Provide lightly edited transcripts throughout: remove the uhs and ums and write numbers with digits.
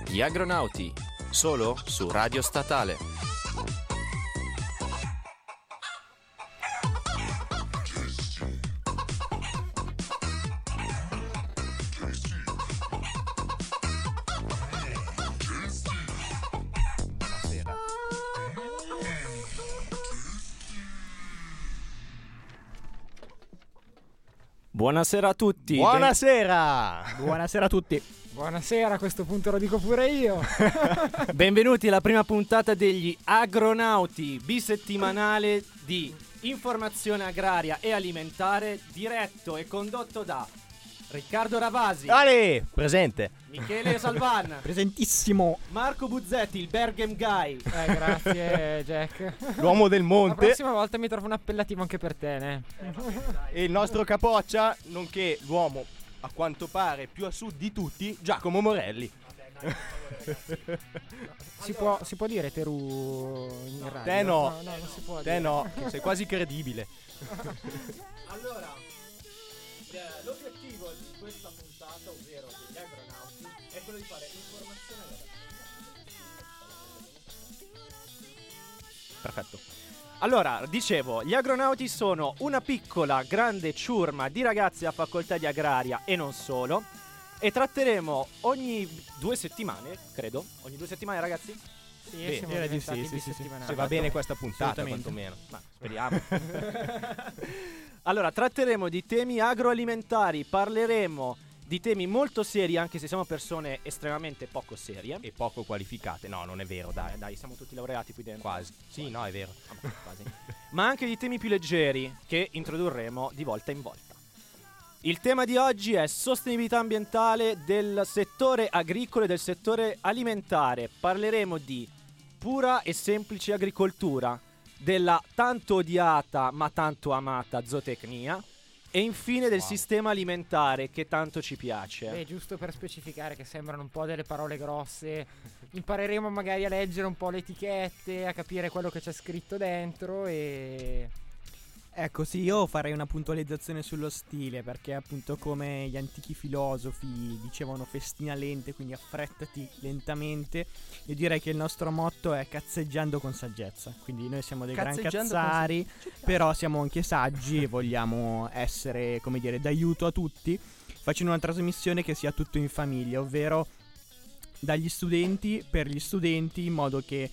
Gli Agronauti, solo su Radio Statale. Buonasera a tutti. Buonasera. Buonasera a tutti. Buonasera, a questo punto lo dico pure io. Benvenuti alla prima puntata degli Agronauti, bisettimanale di informazione agraria e alimentare, diretto e condotto da Riccardo Ravasi, Ale, presente. Michele Salvan, presentissimo, Marco Buzzetti, il Berghem Guy. Grazie Jack. L'uomo del La monte. prossima volta mi trovo un appellativo anche per te, ne? E il nostro capoccia, nonché l'uomo a quanto pare più a sud di tutti, Giacomo Morelli. Si può dire Terù in radio? Te no. No, non si può Te dire. no, che sei quasi credibile. Allora, l'obiettivo di questa puntata, ovvero degli Agronauti, è quello di fare informazione Perfetto. Allora, dicevo, gli Agronauti sono una piccola, grande ciurma di ragazzi a facoltà di agraria e non solo, e tratteremo ogni 2 settimane, credo, ogni 2 settimane, ragazzi? Sì, Beh, siamo direi di diventati sì, bisettimanali. Se va bene questa puntata, Assolutamente. quantomeno. Ma speriamo. Allora, tratteremo di temi agroalimentari, parleremo di temi molto seri, anche se siamo persone estremamente poco serie. E poco qualificate. No, non è vero, dai. Dai, siamo tutti laureati qui dentro. Quasi. Sì, no, è vero. Quasi. Ma anche di temi più leggeri che introdurremo di volta in volta. Il tema di oggi è sostenibilità ambientale del settore agricolo e del settore alimentare. Parleremo di pura e semplice agricoltura, della tanto odiata ma tanto amata zootecnia e infine del sistema alimentare che tanto ci piace. Beh, giusto per specificare che sembrano un po' delle parole grosse, impareremo magari a leggere un po' le etichette, a capire quello che c'è scritto dentro e... ecco sì, io farei una puntualizzazione sullo stile, perché appunto come gli antichi filosofi dicevano festina lente, quindi affrettati lentamente, io direi che il nostro motto è cazzeggiando con saggezza, quindi noi siamo dei gran cazzari, però siamo anche saggi e vogliamo essere, come dire, d'aiuto a tutti, facendo una trasmissione che sia tutto in famiglia, ovvero dagli studenti per gli studenti, in modo che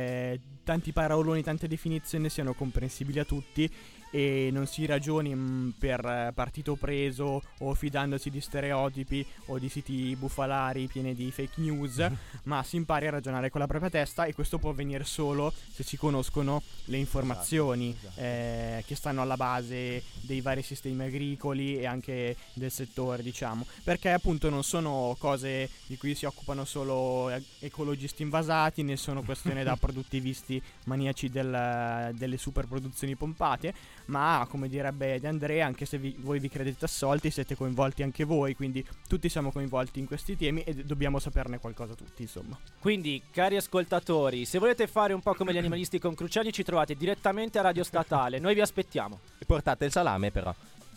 tanti paroloni, tante definizioni siano comprensibili a tutti e non si ragioni per partito preso o fidandosi di stereotipi o di siti bufalari pieni di fake news, ma si impari a ragionare con la propria testa, e questo può avvenire solo se si conoscono le informazioni che stanno alla base dei vari sistemi agricoli e anche del settore, diciamo, perché appunto non sono cose di cui si occupano solo ecologisti invasati, né sono questioni da produttivisti maniaci delle super produzioni pompate, ma come direbbe De André, anche se voi vi credete assolti, siete coinvolti anche voi, quindi tutti siamo coinvolti in questi temi e dobbiamo saperne qualcosa tutti, insomma. Quindi, cari ascoltatori, se volete fare un po' come gli animalisti con Cruciani, ci trovate direttamente a Radio Statale. Noi vi aspettiamo. E portate il salame, però.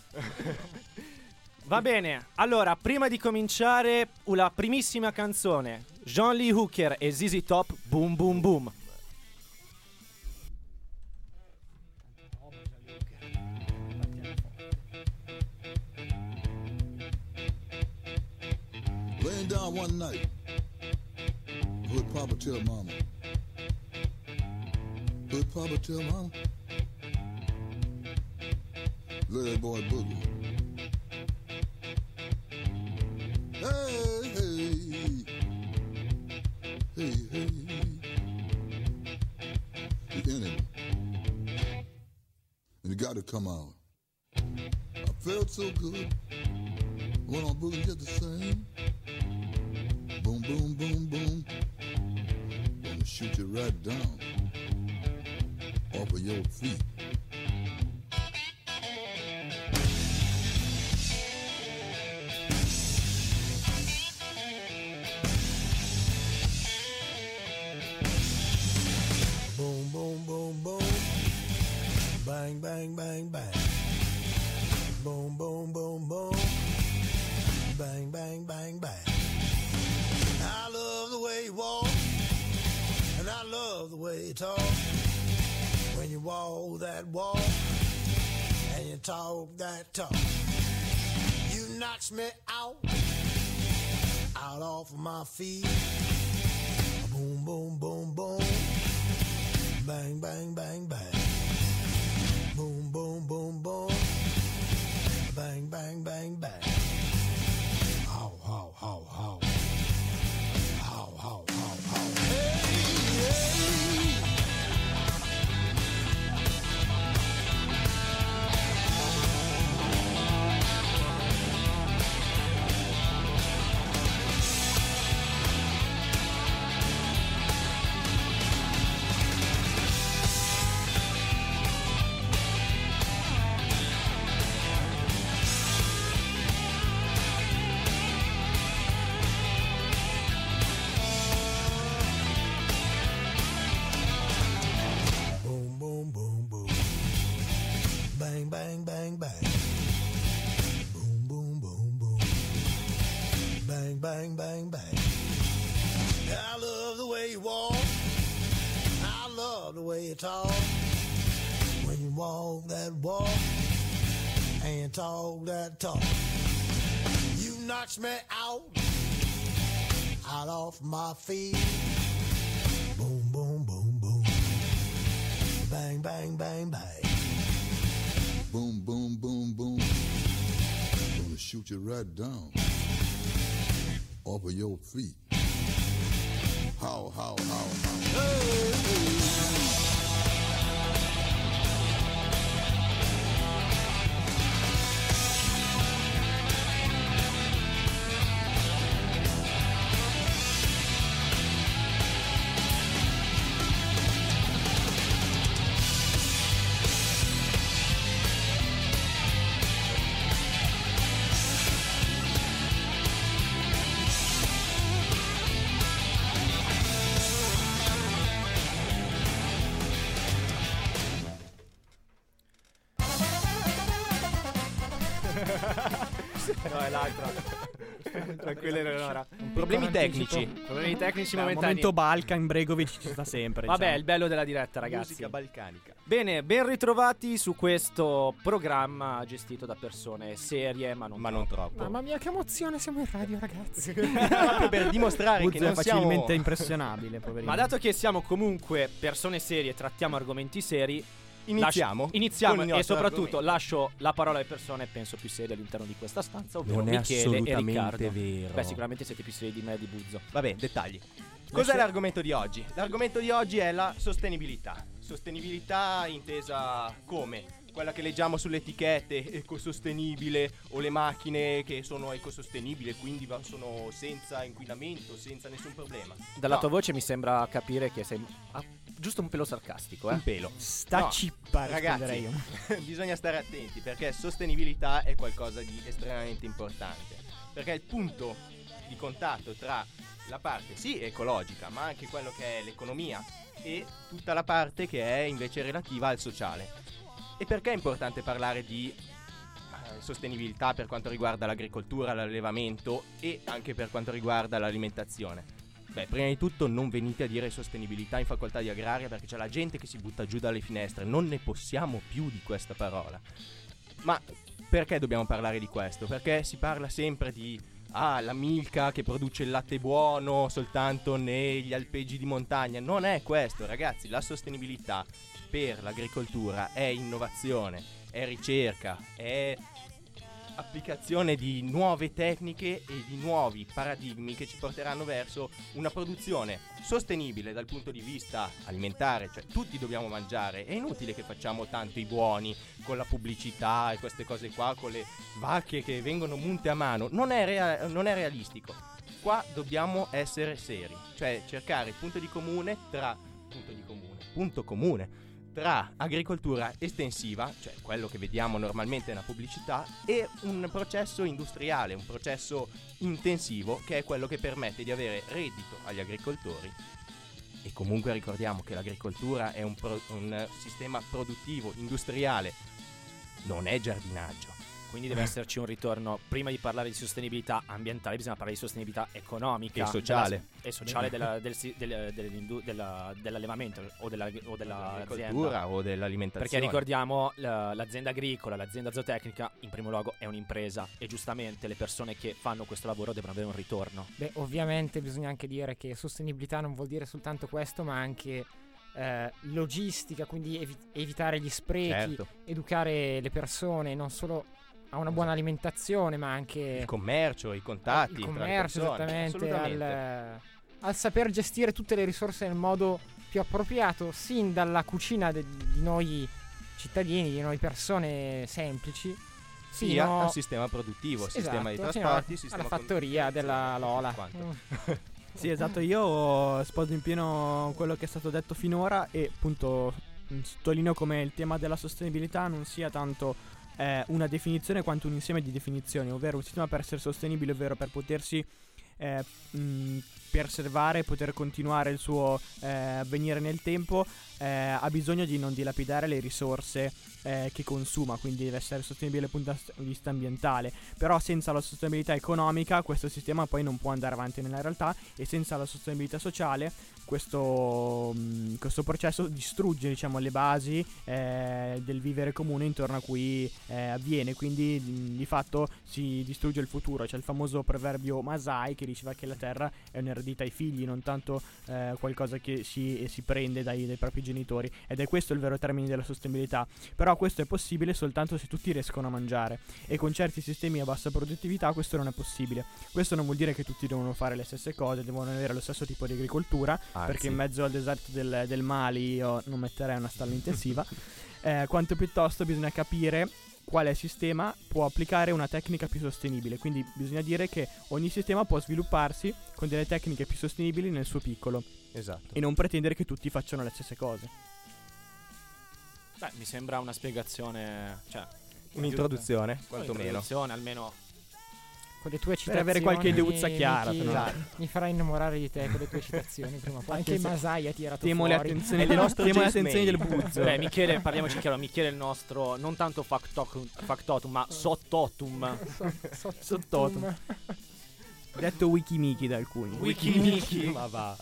Va bene, allora, prima di cominciare, la primissima canzone, Jean-Lee Hooker e ZZ Top, Boom Boom Boom. Laying down one night, heard Papa tell Mama. Heard Papa tell Mama. Let that boy boogie. Hey, hey, hey, hey. The enemy. And it got to come out. I felt so good. Went on boogie just the same. Boom, boom, boom, boom. Gonna shoot you right down off of your feet. Boom, boom, boom, boom. Bang, bang, bang, bang. Boom, boom, boom, boom. Bang, bang, bang, bang. I love the way you walk, and I love the way you talk. When you walk that walk, and you talk that talk, you knocks me out off of my feet. Boom, boom, boom, boom. Bang, bang, bang, bang. Boom, boom, boom, boom. Bang, bang, bang, bang. How, how, how, how. How, how, how, how. Hey, hey. Bang, bang, bang. Boom, boom, boom, boom. Bang, bang, bang, bang. I love the way you walk. I love the way you talk. When you walk that walk and you talk that talk, you knocks me out off my feet. Boom, boom, boom, boom. Bang, bang, bang, bang. Boom, boom, boom, boom. Gonna shoot you right down off of your feet. How, how, how, how. Hey. No, è l'altra. Tranquilla Eleonora. Problemi tecnici. Problemi tecnici Al momentanei. momento Balkan, Bregovic ci sta sempre. Vabbè, è diciamo. il bello della diretta, ragazzi. Musica balcanica. Bene, ben ritrovati su questo programma gestito da persone serie, ma non troppo. Mamma mia, che emozione, siamo in radio, ragazzi. Proprio per dimostrare Buzzo che è non siamo facilmente impressionabile, poverino. Ma dato che siamo comunque persone serie e trattiamo argomenti seri, Iniziamo con iniziamo il e nostro soprattutto argomento. lascio la parola alle persone penso più serie all'interno di questa stanza, ovvero Non è Michele e assolutamente Riccardo. vero. Beh, sicuramente siete più seri di me e di Buzzo. Vabbè, dettagli. Cos'è l'argomento di oggi? L'argomento di oggi è la sostenibilità. Sostenibilità intesa come? Quella che leggiamo sulle etichette, ecosostenibile, o le macchine che sono ecosostenibili e quindi sono senza inquinamento, senza nessun problema. Dalla No, tua voce mi sembra capire che sei giusto un pelo sarcastico, un pelo. Sta No, cippa, risponderei ragazzi, io. bisogna stare attenti perché sostenibilità è qualcosa di estremamente importante. Perché è il punto di contatto tra la parte sì ecologica, ma anche quello che è l'economia e tutta la parte che è invece relativa al sociale. E perché è importante parlare di sostenibilità per quanto riguarda l'agricoltura, l'allevamento e anche per quanto riguarda l'alimentazione? Beh, prima di tutto non venite a dire sostenibilità in facoltà di agraria perché c'è la gente che si butta giù dalle finestre, non ne possiamo più di questa parola. Ma perché dobbiamo parlare di questo? Perché si parla sempre di la Milka che produce il latte buono soltanto negli alpeggi di montagna. Non è questo, ragazzi. La sostenibilità per l'agricoltura è innovazione, è ricerca, è applicazione di nuove tecniche e di nuovi paradigmi che ci porteranno verso una produzione sostenibile dal punto di vista alimentare. Cioè tutti dobbiamo mangiare, è inutile che facciamo tanto i buoni con la pubblicità e queste cose qua, con le vacche che vengono munte a mano. Non è realistico. Qua dobbiamo essere seri, cioè cercare il punto comune tra agricoltura estensiva, cioè quello che vediamo normalmente nella pubblicità, e un processo industriale, un processo intensivo che è quello che permette di avere reddito agli agricoltori. E comunque ricordiamo che l'agricoltura è un sistema produttivo, industriale, non è giardinaggio. quindi deve esserci un ritorno. Prima di parlare di sostenibilità ambientale bisogna parlare di sostenibilità economica E sociale. dell'allevamento o dell'azienda. Dell'agricoltura o dell'alimentazione. Perché ricordiamo, l'azienda agricola, l'azienda zootecnica in primo luogo è un'impresa, e giustamente le persone che fanno questo lavoro devono avere un ritorno. Beh, ovviamente bisogna anche dire che sostenibilità non vuol dire soltanto questo, ma anche logistica, quindi evitare gli sprechi, Certo. educare le persone non solo a una buona alimentazione, ma anche Il commercio, i contatti il tra le commercio, persone. esattamente, Assolutamente. al saper gestire tutte le risorse nel modo più appropriato, sin dalla cucina di noi cittadini, di noi persone semplici, Sia fino al sistema produttivo, Esatto, sistema di fino trasporti, alla sistema fattoria della Lola. quanto. Sì, esatto, io sposo in pieno quello che è stato detto finora e appunto sottolineo come il tema della sostenibilità non sia tanto una definizione quanto un insieme di definizioni, ovvero un sistema per essere sostenibile, ovvero per potersi preservare e poter continuare il suo avvenire nel tempo, ha bisogno di non dilapidare le risorse che consuma, quindi deve essere sostenibile dal punto di vista ambientale. Però senza la sostenibilità economica questo sistema poi non può andare avanti nella realtà, e senza la sostenibilità sociale questo processo distrugge, diciamo, le basi del vivere comune intorno a cui avviene, quindi di fatto si distrugge il futuro. C'è il famoso proverbio Masai che diceva che la terra è un'eredità ai figli, non tanto qualcosa che si prende dai propri genitori, ed è questo il vero termine della sostenibilità. Però questo è possibile soltanto se tutti riescono a mangiare, e con certi sistemi a bassa produttività questo non è possibile. Questo non vuol dire che tutti devono fare le stesse cose, devono avere lo stesso tipo di agricoltura, perché in mezzo al deserto del Mali io non metterei una stalla intensiva, quanto piuttosto bisogna capire quale sistema può applicare una tecnica più sostenibile. Quindi bisogna dire che ogni sistema può svilupparsi con delle tecniche più sostenibili nel suo piccolo, Esatto. e non pretendere che tutti facciano le stesse cose. Beh, mi sembra una spiegazione, cioè Un'introduzione, quantomeno. un'introduzione, almeno. Con le tue citazioni, avere qualche ideuzza chiara, Miki, però. mi farai innamorare di te con le tue citazioni prima o poi. Anche Anche se Masai ha tirato Temo le fuori. attenzioni, È il nostro temo le James attenzioni del May. Buzzo. Beh, Michele, parliamoci chiaro, Michele è il nostro, non tanto factotum, ma sottotum. Sottotum. Detto Wikimiki da alcuni. Wikimiki. Ma va.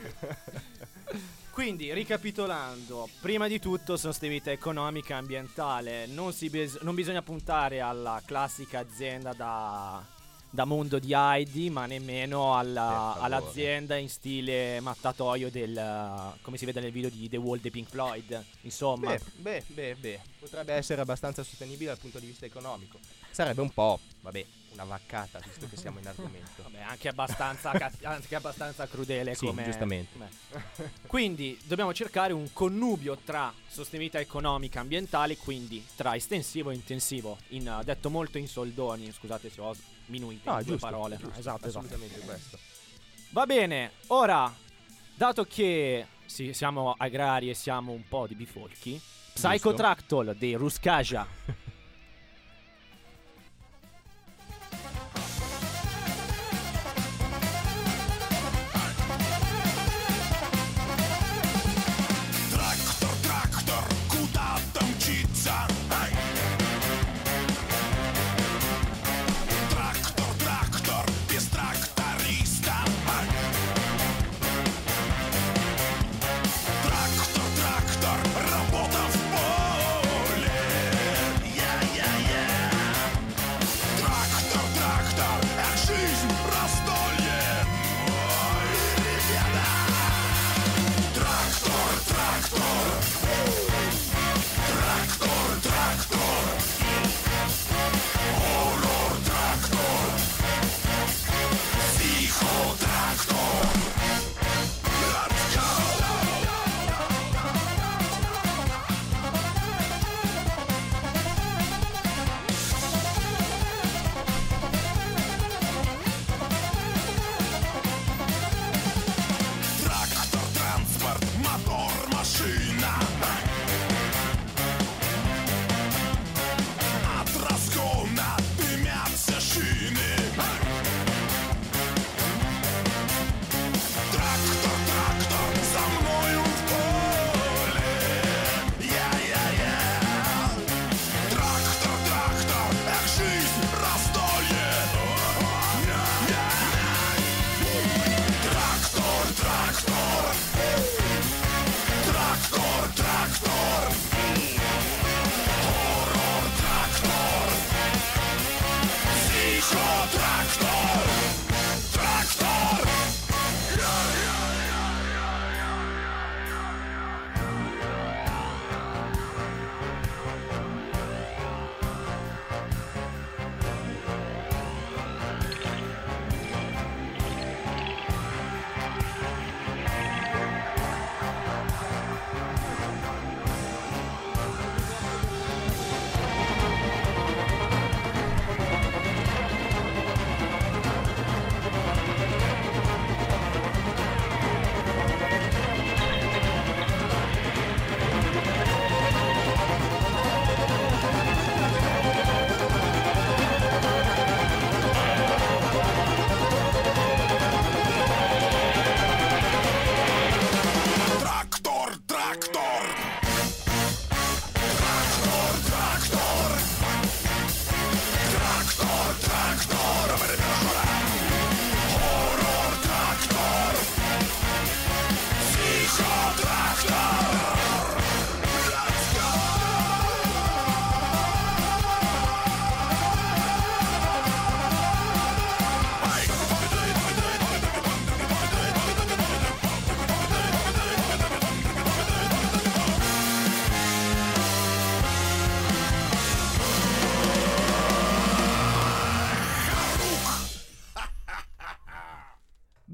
Quindi, ricapitolando, prima di tutto sostenibilità economica e ambientale. Non bisogna puntare alla classica azienda da mondo di Heidi, ma nemmeno all'azienda in stile mattatoio come si vede nel video di The Wall dei Pink Floyd. Insomma, Beh. Potrebbe essere abbastanza sostenibile dal punto di vista economico. Sarebbe un po', una vaccata, visto che siamo in argomento. vabbè, anche abbastanza, anche abbastanza crudele Sì, come. giustamente. Quindi dobbiamo cercare un connubio tra sostenibilità economica e ambientale, quindi tra estensivo e intensivo, detto molto in soldoni. Scusate se ho minuito in due parole. Giusto, Esatto. assolutamente questo. Va bene, ora, dato che siamo agrari e siamo un po' di bifolchi, Psychotractol dei Ruskaja. Трактор, куда там мчится? Трактор, без тракториста. Трактор, работа в поле.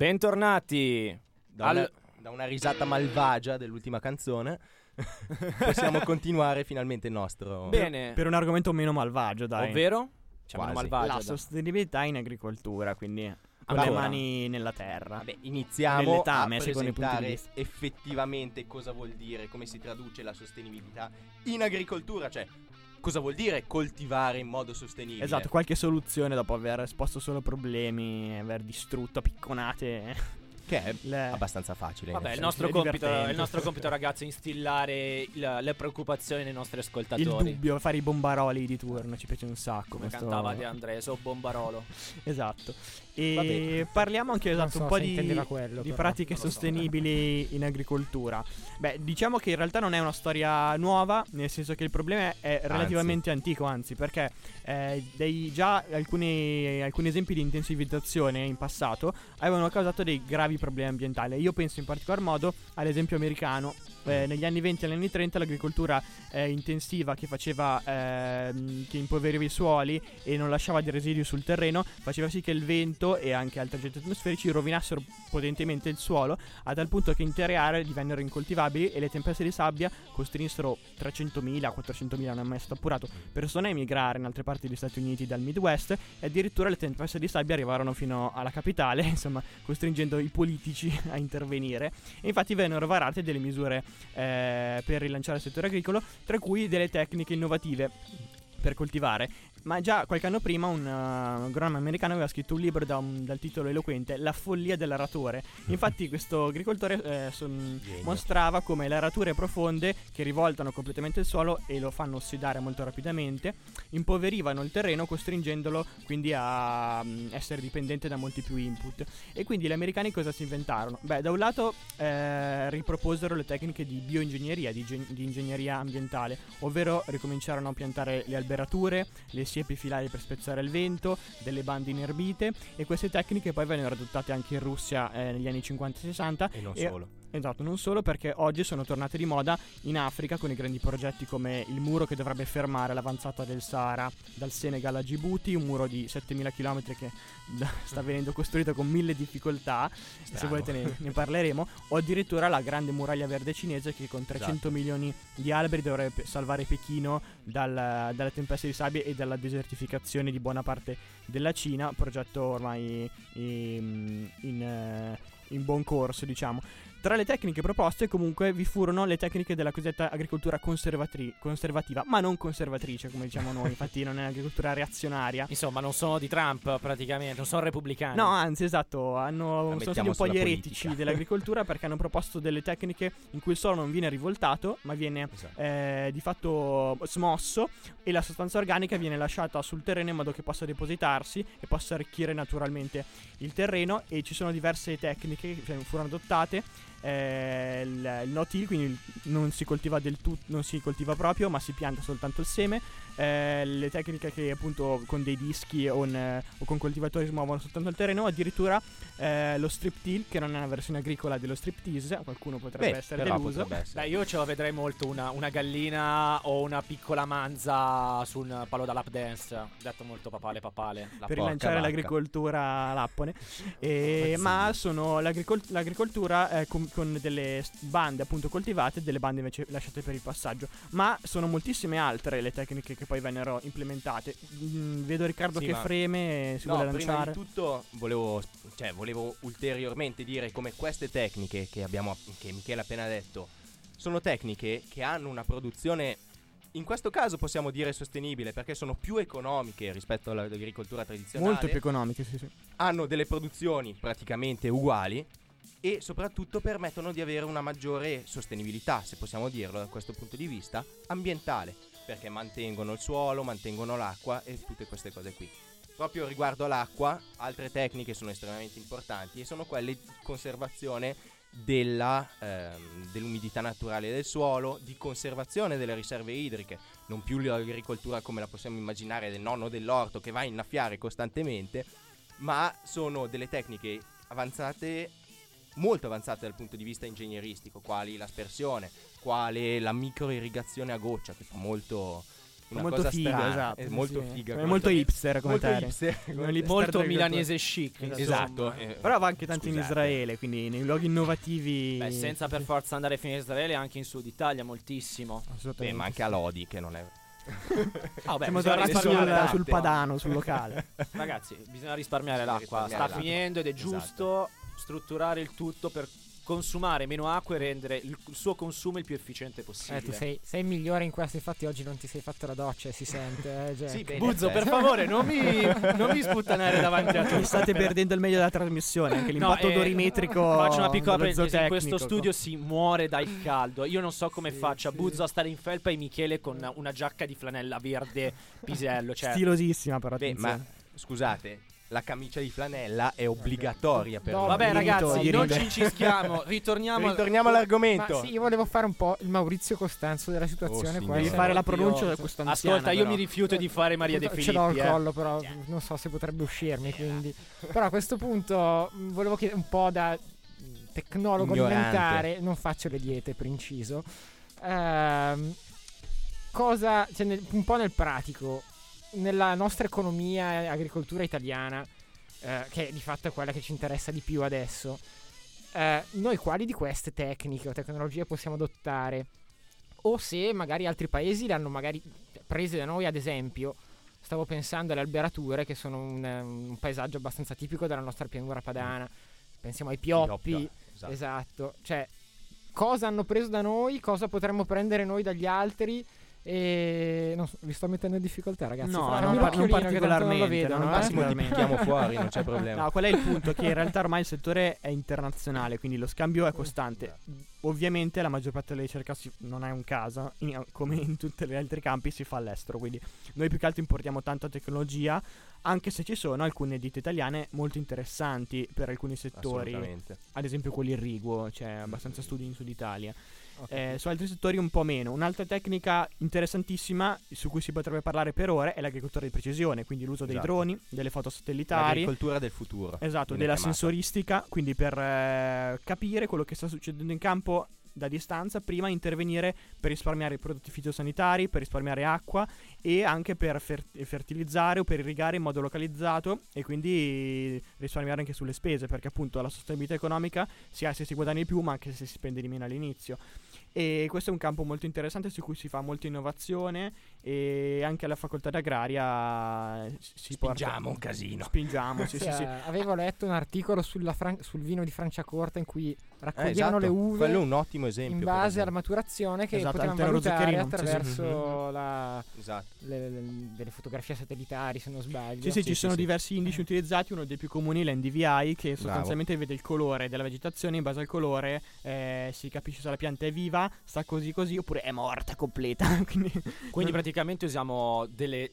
Bentornati Da una risata malvagia dell'ultima canzone possiamo continuare finalmente il nostro... Bene, Per un argomento meno malvagio, dai. ovvero? Cioè, Quasi. meno malvagio, La dai. sostenibilità in agricoltura, quindi con Ancora? le mani nella terra. Vabbè, iniziamo a Nell'etame, secondo i punti di presentare vista. effettivamente cosa vuol dire, come si traduce la sostenibilità in agricoltura, cioè cosa vuol dire coltivare in modo sostenibile. Esatto, qualche soluzione dopo aver esposto solo problemi, aver distrutto a picconate che è le... abbastanza facile. in Vabbè, il effetti. nostro, è compito, divertente. il nostro compito, ragazzi, è instillare le preoccupazioni nei nostri il ascoltatori. dubbio, fare i bombaroli di turno, ci piace un sacco. Come questo- cantava De André, so Bombarolo. Esatto. E Vabbè. parliamo anche Non esatto, so un po' se di intendeva quello, però. pratiche non lo so. sostenibili in agricoltura. Beh, diciamo che in realtà non è una storia nuova, nel senso che il problema è relativamente antico, anzi, perché già alcuni esempi di intensivizzazione in passato avevano causato dei gravi problemi ambientali. Io penso in particolar modo all'esempio americano. Negli anni 20 e negli anni 30 l'agricoltura intensiva che faceva che impoveriva i suoli e non lasciava dei residui sul terreno faceva sì che il vento e anche altri agenti atmosferici rovinassero potentemente il suolo, a tal punto che intere aree divennero incoltivabili e le tempeste di sabbia costrinsero 300.000, 400.000, non è mai stato appurato, persone a emigrare in altre parti degli Stati Uniti dal Midwest, e addirittura le tempeste di sabbia arrivarono fino alla capitale, insomma, costringendo i politici a intervenire. E infatti vennero varate delle misure per rilanciare il settore agricolo, tra cui delle tecniche innovative per coltivare. Ma già qualche anno prima un agronomo americano aveva scritto un libro dal titolo eloquente La follia dell'aratore. Infatti questo agricoltore mostrava come le arature profonde, che rivoltano completamente il suolo e lo fanno ossidare molto rapidamente, impoverivano il terreno, costringendolo quindi a essere dipendente da molti più input. E quindi gli americani cosa si inventarono? Beh, da un lato riproposero le tecniche di bioingegneria, di ingegneria ambientale, ovvero ricominciarono a piantare le alberature, le siepi filari per spezzare il vento, delle bande inerbite, e queste tecniche poi vennero adottate anche in Russia negli anni 50 e 60. E non solo. Esatto, non solo, perché oggi sono tornate di moda in Africa con i grandi progetti come il muro che dovrebbe fermare l'avanzata del Sahara dal Senegal a Djibouti, un muro di 7.000 km che sta venendo costruito con 1000 difficoltà, se volete ne parleremo, o addirittura la grande muraglia verde cinese che con 300 milioni di alberi dovrebbe salvare Pechino dalle tempeste di sabbia e dalla desertificazione di buona parte della Cina, progetto ormai in buon corso, diciamo. Tra le tecniche proposte comunque vi furono le tecniche della cosiddetta agricoltura conservativa, ma non conservatrice come diciamo noi, infatti non è agricoltura reazionaria. Insomma, non sono di Trump praticamente, non sono repubblicani. No, anzi, esatto, sono stati un po' sulla gli eretici politica. dell'agricoltura perché hanno proposto delle tecniche in cui il suolo non viene rivoltato, ma viene di fatto smosso, e la sostanza organica viene lasciata sul terreno in modo che possa depositarsi e possa arricchire naturalmente il terreno. E ci sono diverse tecniche che furono adottate. Il no-till, quindi non si coltiva non si coltiva proprio, ma si pianta soltanto il seme. Le tecniche che appunto con dei dischi o con coltivatori smuovono soltanto il terreno, addirittura lo strip till, che non è una versione agricola dello striptease, qualcuno potrebbe essere però deluso. potrebbe essere. Beh, io ce lo vedrei molto una gallina o una piccola manza su un palo da lap dance, detto molto papale. La Per porca rilanciare vacca. l'agricoltura lappone. Ma sono l'agricoltura con delle bande appunto coltivate, delle bande invece lasciate per il passaggio. Ma sono moltissime altre le tecniche che poi vennero implementate. Vedo Riccardo Sì, che ma- freme, si No, vuole prima lanciare. di tutto volevo ulteriormente dire come queste tecniche che Michele ha appena detto sono tecniche che hanno una produzione, in questo caso possiamo dire sostenibile, perché sono più economiche rispetto all'agricoltura tradizionale. Molto più economiche, sì. Hanno delle produzioni praticamente uguali e soprattutto permettono di avere una maggiore sostenibilità, se possiamo dirlo da questo punto di vista, ambientale, perché mantengono il suolo, mantengono l'acqua e tutte queste cose qui. Proprio riguardo all'acqua, altre tecniche sono estremamente importanti e sono quelle di conservazione dell'umidità naturale del suolo, di conservazione delle riserve idriche, non più l'agricoltura come la possiamo immaginare del nonno dell'orto che va a innaffiare costantemente, ma sono delle tecniche avanzate, molto avanzate dal punto di vista ingegneristico, quali l'aspersione, quale la microirrigazione a goccia, che fa molto una molto cosa figa, strana, esatto. è molto sì. figa. È molto hipster come molto termine. hipster, Molto del milanese chic. Esatto. Però va anche tanto in Scusate. Israele, quindi nei luoghi innovativi. Beh, senza per forza andare fino in Israele, anche in Sud Italia moltissimo. Assolutamente. Ma anche a Lodi, che non è... Ah, beh, Siamo bisogna tornati risparmiare sul l'acqua. padano, sul locale. Ragazzi, bisogna risparmiare Bisogna l'acqua. risparmiare Sta l'acqua. finendo ed è Esatto. giusto strutturare il tutto per consumare meno acqua e rendere il suo consumo il più efficiente possibile. Tu sei migliore in questo, infatti oggi non ti sei fatto la doccia e si sente. Jack. Sì, bene. Buzzo, per favore, non mi sputtanare davanti a Mi tutti. state perdendo il meglio della trasmissione, anche l'impatto odorimetrico. Faccio una piccola dello parentesi. In questo zootecnico. studio si muore dal caldo. Io non so come faccia Buzzo a stare in felpa e Michele con una giacca di flanella verde pisello. Cioè, Stilosissima, però. Beh, ma attenzione. scusate, la camicia di flanella è obbligatoria per No, noi. vabbè, Diritto ragazzi, di non ridere. ci incischiamo. Ritorniamo all'argomento. Ma sì, io volevo fare un po' il Maurizio Costanzo della situazione Oh, qua. signore. Devi fare la pronuncia da questo anziano. Ascolta, io mi rifiuto di fare Maria De Ce l'ho al Filippi. collo, però non so se potrebbe uscirmi. Quindi. Però a questo punto volevo chiedere un po' da tecnologo Ignorante. alimentare. Non faccio le diete, per inciso. Cosa, cioè, un po' nel pratico, nella nostra economia e agricoltura italiana, che di fatto è quella che ci interessa di più adesso. Noi quali di queste tecniche o tecnologie possiamo adottare? O se magari altri paesi le hanno magari prese da noi, ad esempio. Stavo pensando alle alberature, che sono un paesaggio abbastanza tipico della nostra pianura padana. Pensiamo ai pioppi. Esatto. Esatto. Cioè, cosa hanno preso da noi, cosa potremmo prendere noi dagli altri. E non so, vi sto mettendo in difficoltà, ragazzi. No, Fammi non l'occhiolino, che tanto non lo particolarmente, vedono, non eh. Massimo ti Veramente. picchiamo fuori, non c'è problema. No, qual è il punto? Che in realtà ormai il settore è internazionale, quindi lo scambio è costante. Ovviamente la maggior parte delle ricerche non è un caso, come in tutti gli altri campi si fa all'estero, quindi noi più che altro importiamo tanta tecnologia, anche se ci sono alcune ditte italiane molto interessanti per alcuni settori, Assolutamente. ad esempio quello irriguo, c'è abbastanza studi in Sud Italia. Su altri settori un po' meno. Un'altra tecnica interessantissima su cui si potrebbe parlare per ore è l'agricoltura di precisione, quindi l'uso dei Esatto. droni, delle foto satellitari. L'agricoltura del futuro. Esatto, viene della chiamata. sensoristica, quindi per capire quello che sta succedendo in campo da distanza, prima intervenire per risparmiare i prodotti fitosanitari, per risparmiare acqua e anche per fertilizzare o per irrigare in modo localizzato e quindi risparmiare anche sulle spese, perché appunto la sostenibilità economica si ha se si guadagna di più, ma anche se si spende di meno all'inizio. E questo è un campo molto interessante su cui si fa molta innovazione e anche alla facoltà d'agraria si Spingiamo un casino. Spingiamo, sì, Sì, sì, sì. avevo letto un articolo sul vino di Franciacorta in cui raccoglievano Esatto. le uve Quello è un ottimo esempio. in per base esempio. alla maturazione che Esatto, potevano al valutare zuccherino, sì, sì. attraverso la, Esatto. delle fotografie satellitari, se non sbaglio. Sì, sì, ci sono diversi indici utilizzati, uno dei più comuni è l'NDVI, che sostanzialmente vede il colore della vegetazione, in base al colore si capisce se la pianta è viva, sta così oppure è morta completa. Quindi praticamente usiamo delle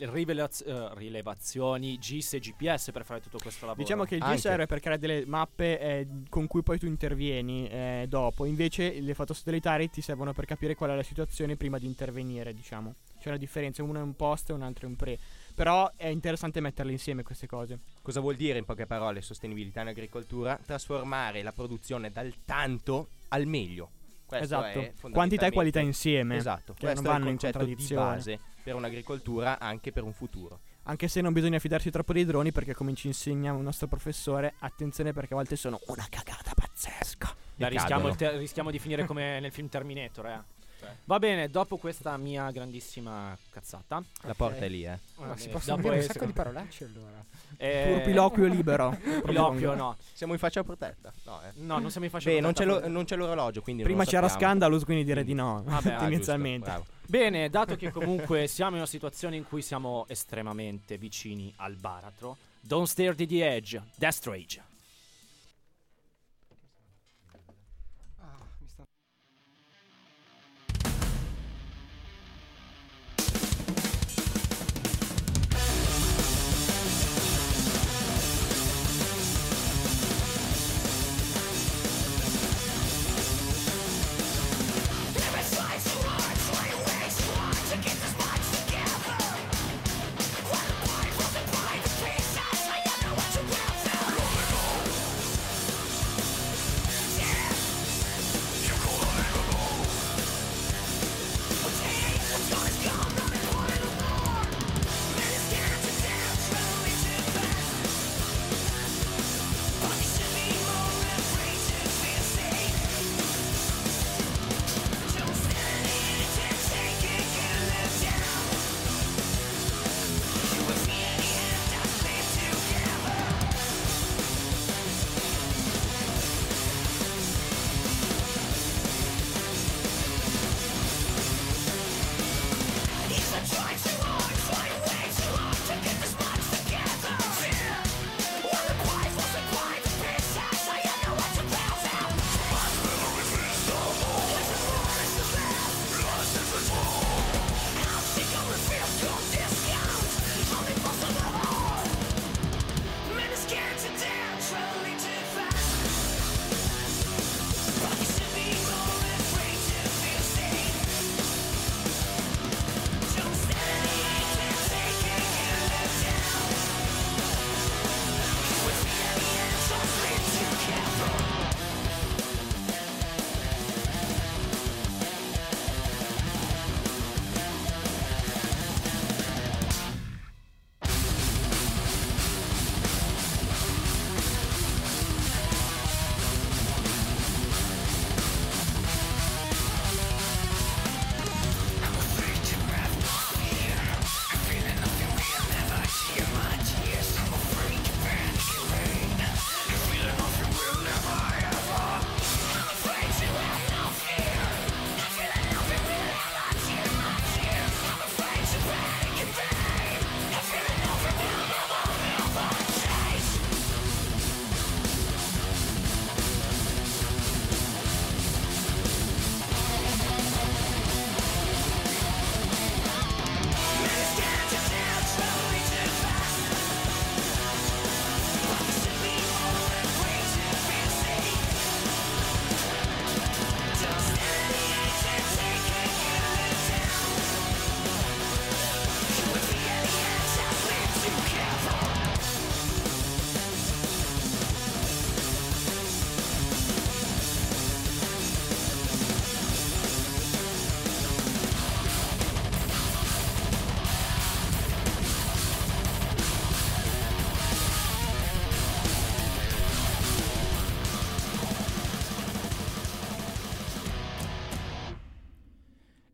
rilevazioni GIS e GPS per fare tutto questo lavoro. Diciamo che il GIS Anche. serve per creare delle mappe con cui poi tu intervieni dopo, invece le foto satellitari ti servono per capire qual è la situazione prima di intervenire, diciamo. C'è una differenza, uno è un post e un altro è un pre. Però è interessante metterle insieme queste cose. Cosa vuol dire in poche parole sostenibilità in agricoltura? Trasformare la produzione dal tanto al meglio. Questo Esatto, è fondamentalmente- quantità e qualità insieme. Esatto, che questo non è vanno il in concetto di contraddizione. base per un'agricoltura, anche per un futuro. Anche se non bisogna fidarsi troppo dei droni, perché come ci insegna un nostro professore, attenzione perché a volte sono una cagata pazzesca. Rischiamo di finire come nel film Terminator, Va bene, dopo questa mia grandissima cazzata, La porta è lì, eh. Ma si dopo possono dire un questo- sacco di parolacce allora. Turpiloquio libero. Piloquio, no. Siamo in faccia protetta. No, No, non siamo in fascia Beh, non protetta. non c'è l'orologio, quindi Prima non lo c'era sappiamo. Scandalous, quindi direi di no. Vabbè, inizialmente. Giusto, bravo. Bene, dato che comunque siamo in una situazione in cui siamo estremamente vicini al baratro, Don't Stare to the Edge, Death Rage. Rolling on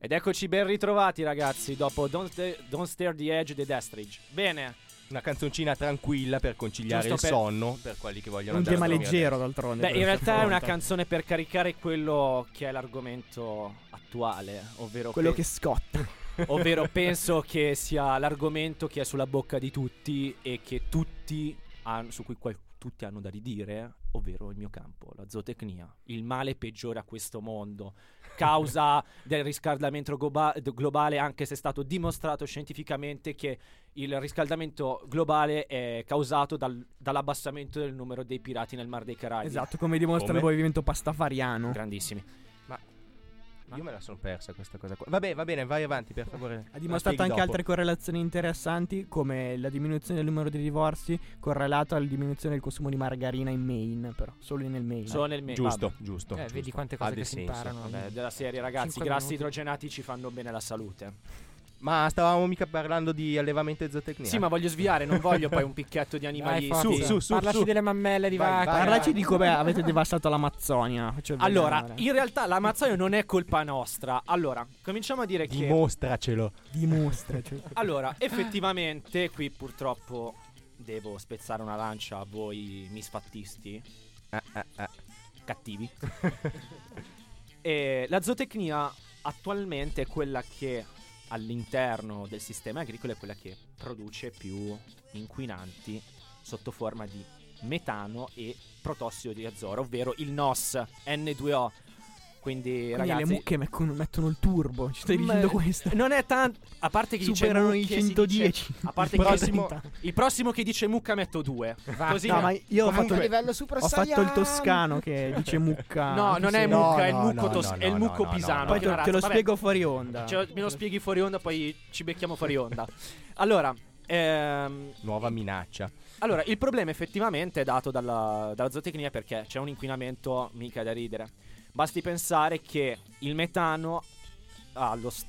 Ed eccoci ben ritrovati, ragazzi, dopo Don't Stare the Edge dei Destridge. Bene. Una canzoncina tranquilla per conciliare Giusto il per- sonno per quelli che vogliono Un andare tema a dormire. leggero d'altronde. Beh, in realtà è una canzone per caricare quello che è l'argomento attuale, ovvero quello che scotta. ovvero penso che sia l'argomento che è sulla bocca di tutti e che tutti su cui tutti hanno da ridire, ovvero il mio campo, la zootecnia, il male peggiore a questo mondo, causa del riscaldamento globale, anche se è stato dimostrato scientificamente che il riscaldamento globale è causato dall'abbassamento del numero dei pirati nel Mar dei Caraibi. Esatto, come dimostra Come? il movimento pastafariano. Grandissimi. Io me la sono persa questa cosa qua. Vabbè, va bene, vai avanti per favore. Ha dimostrato anche altre correlazioni interessanti, come la diminuzione del numero di divorzi correlato alla diminuzione del consumo di margarina in Maine, però solo nel Maine. Solo nel Giusto, giusto. Vedi giusto. quante Ha cose del che si senso. imparano. Vabbè, della serie, ragazzi, i 5 grassi minuti. idrogenati ci fanno bene alla salute. Ma stavamo mica parlando di allevamento e zootecnia? Sì, ma voglio sviare, non voglio poi un picchetto di animali. Dai, forza. su, Parlaci su. delle mammelle di Vai, vacca. vai. Parlaci di come avete devastato l'Amazzonia. Faccio il Allora, vegano, in realtà l'Amazzonia non è colpa nostra. Allora, cominciamo a dire che Dimostracelo. dimostra. Cioè. allora, effettivamente qui purtroppo devo spezzare una lancia a voi misfattisti cattivi. E la zootecnia attualmente è quella che all'interno del sistema agricolo è quella che produce più inquinanti sotto forma di metano e protossido di azoto, ovvero il NOS, N2O. Quindi, Quindi ragazzi, le mucche mettono il turbo. Ci stai Ma- dicendo questo? non è tanto. A parte che Superano dice i mucche, si 110. dice- a parte Il che prossimo- il prossimo che dice mucca metto 2. Così No, ma io ho Comunque, fatto, livello super ho fatto il saiyan. toscano che dice mucca. No, anche non se- è No, mucca, è il no, mucco, no, è il no, mucco no, pisano. no. Poi che una te lo razza. Vabbè, spiego fuori onda. me lo spieghi fuori onda, poi ci becchiamo fuori onda. Allora, Nuova minaccia. allora, il problema effettivamente è dato dalla zootecnia perché c'è un inquinamento mica da ridere. Basti pensare che il metano ha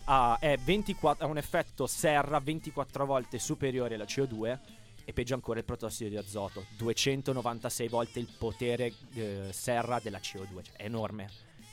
un effetto serra 24 volte superiore alla CO2 e peggio ancora il protossido di azoto, 296 volte il potere serra della CO2, cioè è enorme.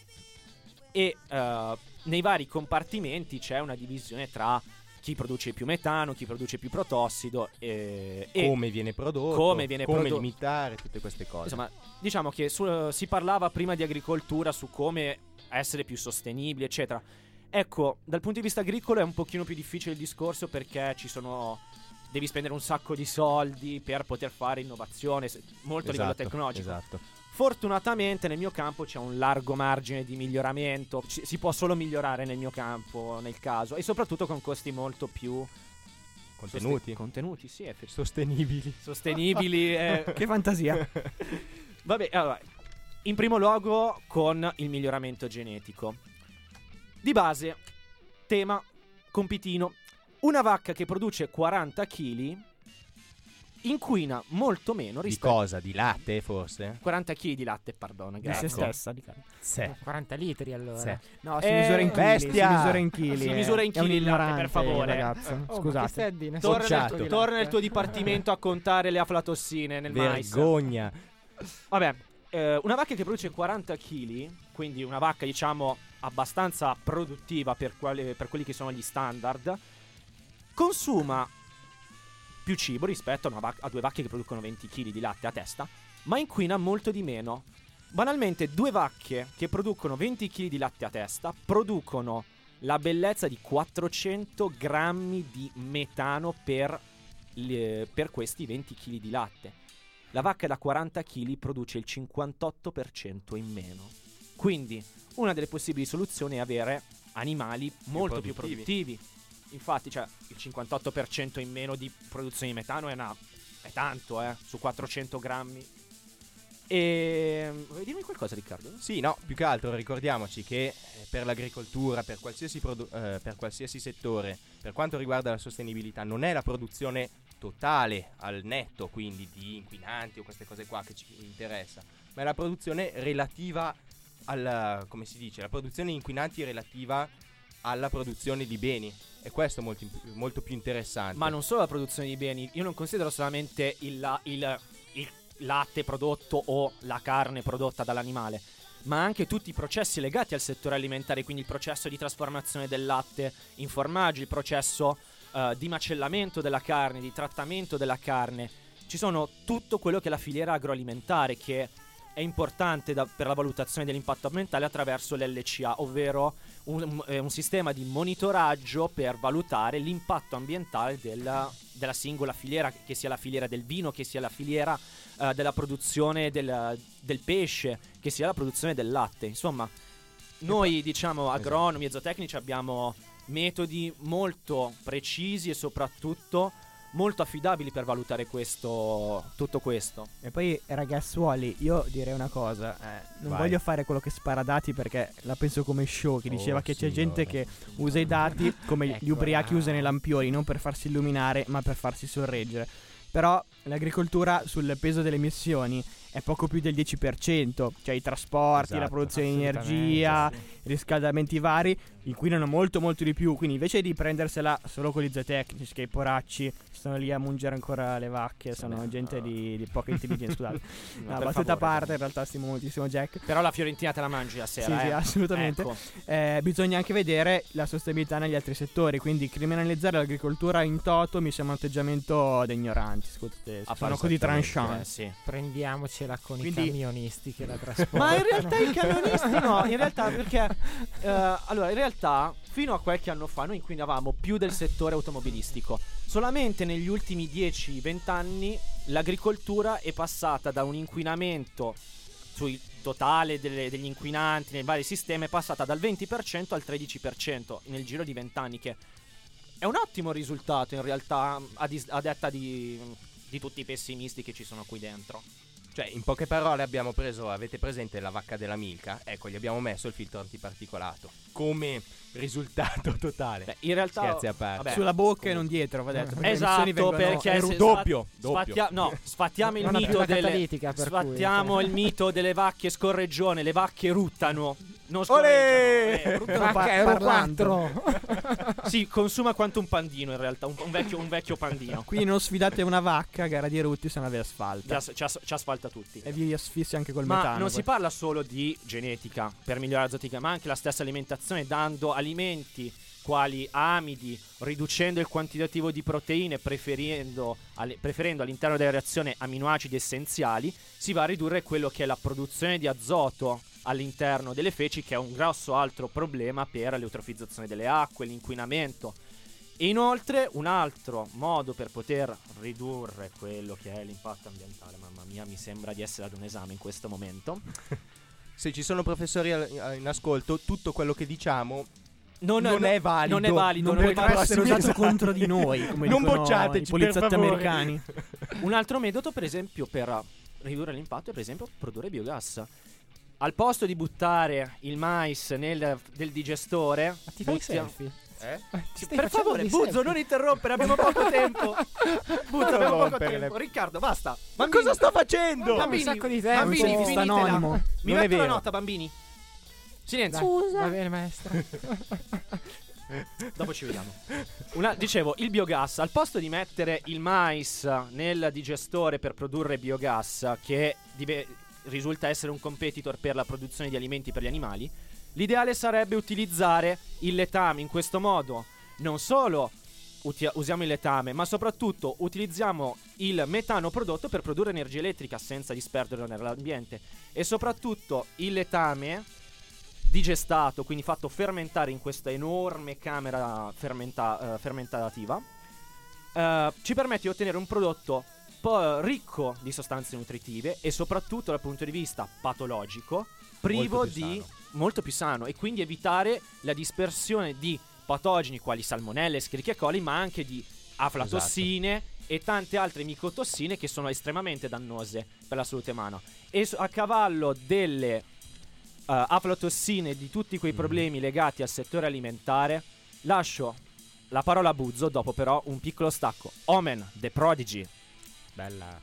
E nei vari compartimenti c'è una divisione tra chi produce più metano, chi produce più protossido e Come viene prodotto, come viene prodotto. limitare, tutte queste cose. insomma, diciamo che si parlava prima di agricoltura su come essere più sostenibili, eccetera. Ecco, dal punto di vista agricolo è un pochino più difficile il discorso perché devi spendere un sacco di soldi per poter fare innovazione, molto a livello tecnologico. Esatto. Fortunatamente nel mio campo c'è un largo margine di miglioramento, si può solo migliorare nel mio campo, nel caso, e soprattutto con costi molto più contenuti, sì, Sostenibili. sostenibili. Che fantasia. Vabbè, allora, in primo luogo con il miglioramento genetico. Di base, tema, compitino. Una vacca che produce 40 kg inquina molto meno Di rispetto cosa? Di latte forse? 40 kg di latte, perdono, Di se grazie. stessa. Di carne. Sì. 40 litri allora. No, si misura in chili. bestia! Si misura in chili. Si misura in È un chili il latte, ignorante, per favore. ragazzo. Oh, ma che Scusate. stai a dire? Torna Bocciato. nel tuo dipartimento a contare le aflatossine nel mais. Vergogna. Vabbè, una vacca che produce 40 kg, quindi una vacca diciamo abbastanza produttiva per quelli che sono gli standard, consuma più cibo rispetto a due vacche che producono 20 kg di latte a testa, ma inquina molto di meno. Banalmente, due vacche che producono 20 kg di latte a testa producono la bellezza di 400 grammi di metano per questi 20 kg di latte. La vacca da 40 kg produce il 58% in meno. Quindi, una delle possibili soluzioni è avere animali molto più produttivi. Infatti, cioè, il 58% in meno di produzione di metano è tanto, su 400 grammi. Vuoi dirmi qualcosa, Riccardo? Sì, no, più che altro ricordiamoci che per l'agricoltura, per qualsiasi settore, per quanto riguarda la sostenibilità, non è la produzione totale al netto, quindi di inquinanti o queste cose qua che ci interessa, ma è la produzione relativa alla, come si dice, la produzione di inquinanti relativa alla produzione di beni. E questo è molto più interessante. Ma non solo la produzione di beni, io non considero solamente il latte prodotto o la carne prodotta dall'animale, ma anche tutti i processi legati al settore alimentare, quindi il processo di trasformazione del latte in formaggio, il processo di macellamento della carne, di trattamento della carne. Ci sono tutto quello che è la filiera agroalimentare, che è importante per la valutazione dell'impatto ambientale attraverso l'LCA, ovvero un sistema di monitoraggio per valutare l'impatto ambientale della singola filiera, che sia la filiera del vino, che sia la filiera della produzione del pesce, che sia la produzione del latte. Insomma, noi diciamo agronomi e zootecnici abbiamo metodi molto precisi e soprattutto molto affidabili per valutare tutto questo. E poi ragazzuoli, io direi una cosa, non Vai. voglio fare quello che spara dati, perché la penso come show, che diceva che c'è gente che usa i dati come gli ubriachi usano i lampioni, non per farsi illuminare ma per farsi sorreggere. Però l'agricoltura sul peso delle emissioni è poco più del 10%, cioè i trasporti, la Esatto, produzione di energia, riscaldamenti vari inquinano molto molto di più. Quindi invece di prendersela solo con gli zootecnici, che i poracci stanno lì a mungere ancora le vacche, sono gente di poca intelligenza, scusate. No, per battuta a favore. parte, in realtà stimo moltissimo Jack. Però la fiorentina te la mangi a sera. Sì, assolutamente. Ecco. Bisogna anche vedere la sostenibilità negli altri settori, quindi criminalizzare l'agricoltura in toto mi sembra un atteggiamento da ignoranti, scusate, sono così tranchant. Sì. Prendiamocela con Quindi- i camionisti che la trasportano. Ma in realtà i camionisti no, in realtà perché allora in realtà fino a qualche anno fa noi inquinavamo più del settore automobilistico. Solamente negli ultimi 10-20 anni l'agricoltura è passata da un inquinamento sui totale degli inquinanti nei vari sistemi, è passata dal 20% al 13% nel giro di 20 anni, che è un ottimo risultato in realtà a detta di tutti i pessimisti che ci sono qui dentro. Cioè, in poche parole avete presente la vacca della Milka? Ecco, gli abbiamo messo il filtro antiparticolato come risultato totale. Beh, in realtà Scherzi a parte. vabbè, Sulla bocca e non dietro, va detto. perché le esatto, emissioni vengono perché eru- se- doppio. sfattiamo il Non ha più mito la delle catalitica, per sfattiamo cui. il mito delle vacche scorreggione, le vacche ruttano, non Olè! scorreggiano. ruttano Vacca Euro parlando. 4. Sì, consuma quanto un pandino in realtà, un vecchio pandino. Quindi non sfidate una vacca, gara di rutti, se non vi asfalta. Ci asfalta tutti. E vi asfissia anche col Ma metano. non poi. si parla solo di genetica per migliorare la zootica, ma anche la stessa alimentazione, dando alimenti quali amidi, riducendo il quantitativo di proteine, preferendo all'interno della reazione aminoacidi essenziali, si va a ridurre quello che è la produzione di azoto all'interno delle feci, che è un grosso altro problema per l'eutrofizzazione delle acque, l'inquinamento. E inoltre un altro modo per poter ridurre quello che è l'impatto ambientale, mamma mia, mi sembra di essere ad un esame in questo momento. Se ci sono professori in ascolto, tutto quello che diciamo Non è valido. Non è valido. Non non è potrà valido. essere usato Esatto. contro di noi, come Non dicono bocciateci, i poliziotti per favore. americani. Un altro metodo, per esempio, per ridurre l'impatto è per esempio produrre biogas. Al posto di buttare il mais nel digestore, Ma ti fai buttiamo- selfie? Ti stai Per facendo favore, dei Buzzo, selfie? non interrompere, abbiamo poco tempo. Buzzo, abbiamo poco rompere tempo. le- Riccardo, basta. Ma cosa sta facendo? Dammi un sacco di tempo. Bambini, Un sessista finitela. anonimo. Mi Non è metto la vero. nota, bambini. Silenzio. Dai, va bene, maestra. Dopo ci vediamo. Dicevo, il biogas, al posto di mettere il mais nel digestore per produrre biogas, che risulta essere un competitor per la produzione di alimenti per gli animali, l'ideale sarebbe utilizzare il letame. In questo modo non solo usiamo il letame, ma soprattutto utilizziamo il metano prodotto per produrre energia elettrica senza disperderlo nell'ambiente. E soprattutto il letame digestato, quindi fatto fermentare in questa enorme camera fermentativa, ci permette di ottenere un prodotto ricco di sostanze nutritive e soprattutto dal punto di vista patologico privo molto più sano, e quindi evitare la dispersione di patogeni quali salmonelle, Escherichia coli, ma anche di aflatossine e tante altre micotossine che sono estremamente dannose per la salute umana. E a cavallo delle aflatossine, di tutti quei problemi legati al settore alimentare, lascio la parola a Buzzo, dopo però un piccolo stacco. Omen, The Prodigy. Bella.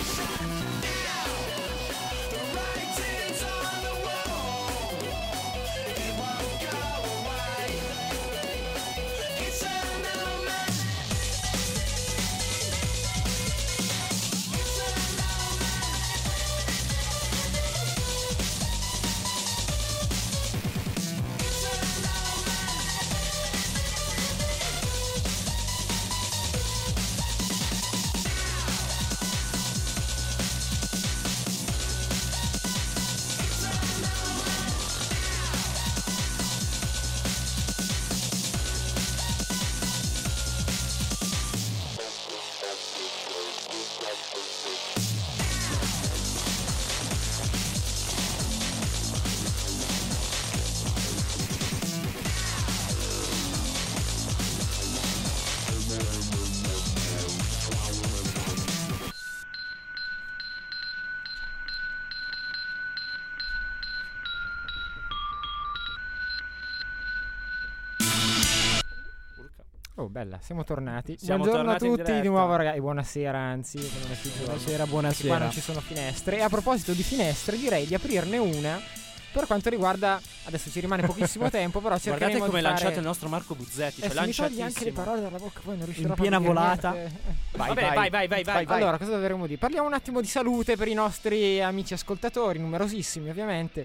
Oh, bella, siamo tornati. Siamo Buongiorno tornati a in tutti diretta. di nuovo, ragazzi. Buonasera, anzi. che non è più giorno. Buonasera, Qua buonasera. non ci sono finestre. E a proposito di finestre, direi di aprirne una per quanto riguarda. Adesso ci rimane pochissimo tempo, però cercheremo Guardate come di è fare. lanciato il nostro Marco Buzzetti. Cioè, mi togli anche le lanciatissimo. parole dalla bocca, poi non riuscirò In proprio piena a dire volata. niente. Vai. Allora, cosa dovremmo dire? Parliamo un attimo di salute per i nostri amici ascoltatori, numerosissimi ovviamente.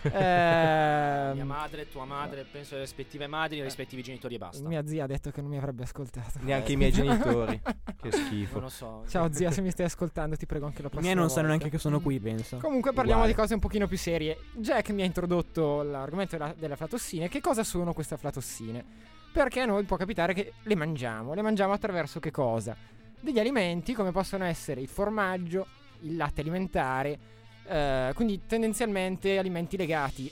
Mia madre, tua madre, penso alle rispettive madri, ai rispettivi genitori e basta. Mia zia ha detto che non mi avrebbe ascoltato. Neanche i miei genitori. Che schifo. Non lo so. Ciao zia, se mi stai ascoltando ti prego anche la I prossima miei non sanno volta. neanche che sono qui, penso. Comunque parliamo Uguale. di cose un pochino più serie. Jack mi ha introdotto l'argomento delle aflatossine. Che cosa sono queste aflatossine? Perché a noi può capitare che le mangiamo. Le mangiamo attraverso che cosa? Degli alimenti come possono essere il formaggio, il latte alimentare, quindi tendenzialmente alimenti legati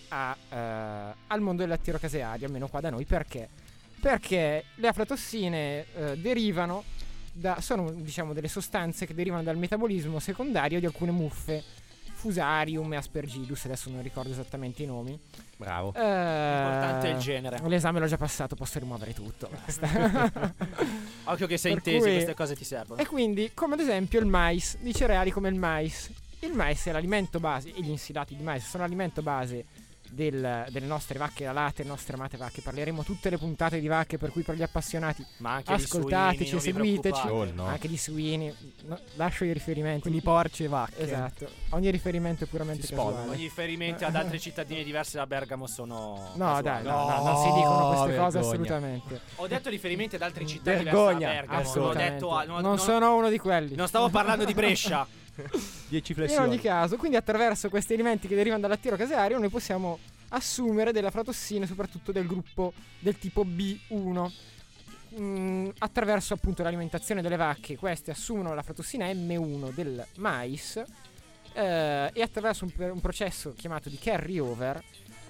al mondo del lattiero caseario, almeno qua da noi. Perché? Perché le aflatossine derivano sono diciamo delle sostanze che derivano dal metabolismo secondario di alcune muffe, Fusarium e Aspergillus, adesso non ricordo esattamente i nomi. Bravo. L'importante è il genere. L'esame l'ho già passato, posso rimuovere tutto, basta. Occhio che sei in Per tesi, cui- queste cose ti servono. E quindi, come ad esempio il mais, di cereali come il mais. Il mais è l'alimento base, e gli insilati di mais sono l'alimento base delle nostre vacche da latte, le nostre amate vacche. Parleremo tutte le puntate di vacche, per cui per gli appassionati Ma anche ascoltateci di e suini, non vi seguiteci. preoccupate. Anche di suini, lascio i riferimenti. Quindi porci e vacche. Esatto, ogni riferimento è puramente Si sposano. casuale. Ogni riferimento ad altri cittadini diversi da Bergamo sono No, casuali. dai, no, non si dicono queste cose vergogna. assolutamente. Ho detto riferimenti ad altri cittadini Vergogna, diversi da Bergamo. Non ho assolutamente. detto non sono uno di quelli. non stavo parlando di Brescia. 10 In flessioni. ogni caso, quindi attraverso questi alimenti che derivano dal lattiero caseario noi possiamo assumere delle aflatossine, soprattutto del gruppo del tipo B1. Attraverso appunto l'alimentazione delle vacche, queste assumono la aflatossina M1 del mais e attraverso un processo chiamato di carry over,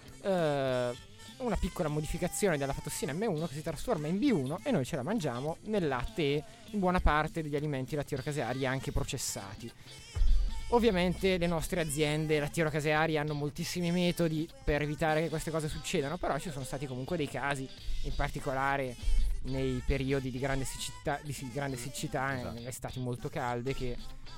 una piccola modificazione della aflatossina M1 che si trasforma in B1 e noi ce la mangiamo nel latte e in buona parte degli alimenti lattiero-caseari anche processati. Ovviamente le nostre aziende lattiero-caseari hanno moltissimi metodi per evitare che queste cose succedano, però ci sono stati comunque dei casi, in particolare nei periodi di grande siccità, Esatto. nelle estati molto calde, che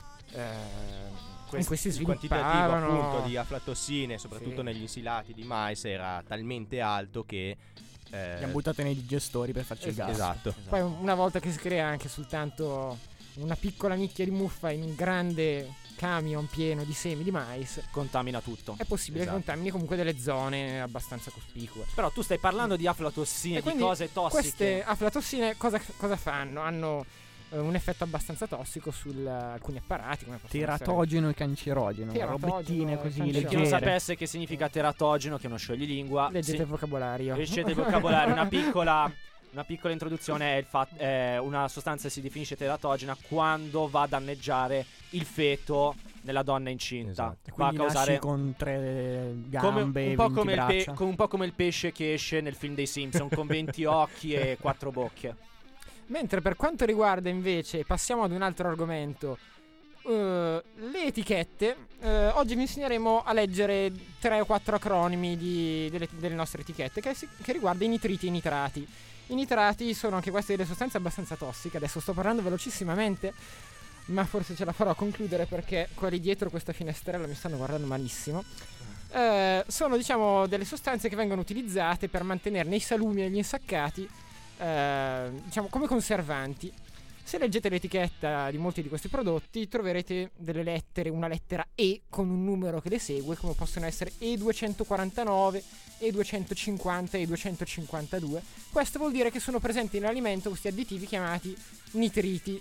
in cui si il quantitativo sviluppavano appunto di aflatossine, soprattutto Sì. negli insilati di mais, era talmente alto che Li hanno buttate nei digestori per farci il gas. esatto. Poi una volta che si crea anche soltanto una piccola nicchia di muffa in un grande camion pieno di semi di mais, Contamina tutto. è possibile Esatto. che contamini comunque delle zone abbastanza cospicue. Però tu stai parlando di aflatossine, E di quindi cose tossiche. Queste aflatossine cosa fanno? Hanno un effetto abbastanza tossico su alcuni apparati, come possono essere Teratogeno e cancerogeno. Teratogeno Robettine e così cancerogeno. Per chi non leggere. sapesse che significa teratogeno, che è uno scioglilingua, Leggete il vocabolario. leggete il vocabolario. Una piccola introduzione è una sostanza che si definisce teratogena quando va a danneggiare il feto nella donna incinta. Esatto. E Va a quindi nasci causare con 3 come, gambe, un, po 20 come braccia. un po' come il pesce che esce nel film dei Simpson con 20 occhi e 4 bocche. Mentre per quanto riguarda invece, passiamo ad un altro argomento, le etichette. Oggi vi insegneremo a leggere 3 o 4 acronimi delle nostre etichette che riguardano i nitriti e i nitrati. I nitrati sono anche queste delle sostanze abbastanza tossiche. Adesso sto parlando velocissimamente. ma forse ce la farò a concludere perché quelli dietro questa finestrella mi stanno guardando malissimo. Sono, diciamo, delle sostanze che vengono utilizzate per mantenere nei salumi e negli insaccati, diciamo, come conservanti. Se leggete l'etichetta di molti di questi prodotti troverete delle lettere, una lettera E con un numero che le segue, come possono essere E249, E250 e E252. Questo vuol dire che sono presenti nell'alimento questi additivi chiamati nitrati,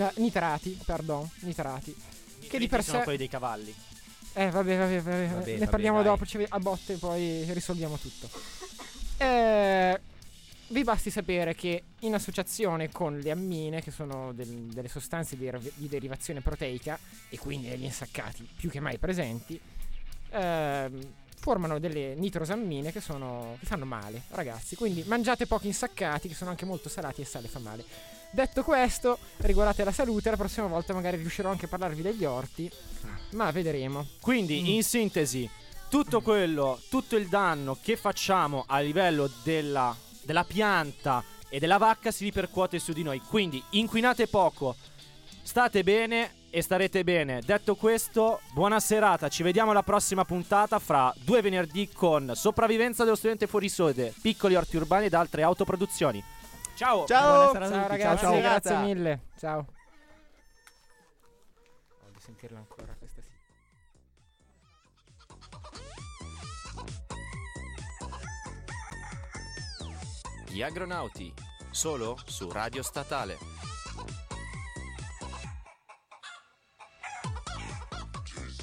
che di per sono sé quelli dei cavalli. vabbè, ne parliamo dopo, a botte poi risolviamo tutto. Vi basti sapere che in associazione con le ammine, che sono delle sostanze di derivazione proteica e quindi negli insaccati più che mai presenti, formano delle nitrosammine che fanno male, ragazzi. Quindi mangiate pochi insaccati, che sono anche molto salati e il sale fa male. Detto questo, regolate la salute. La prossima volta magari riuscirò anche a parlarvi degli orti, ma vedremo. Quindi, in sintesi, tutto il danno che facciamo a livello della pianta e della vacca si ripercuote su di noi. Quindi inquinate poco, state bene e starete bene. Detto questo, buona serata. Ci vediamo alla prossima puntata fra 2 venerdì con Sopravvivenza dello studente fuori sede, piccoli orti urbani ed altre autoproduzioni. Ciao. Ciao. Buona serata a tutti. Ragazzi, Ciao. grazie mille. Ciao. Voglio sentirla ancora questa sì. Gli agronauti, solo su Radio Statale.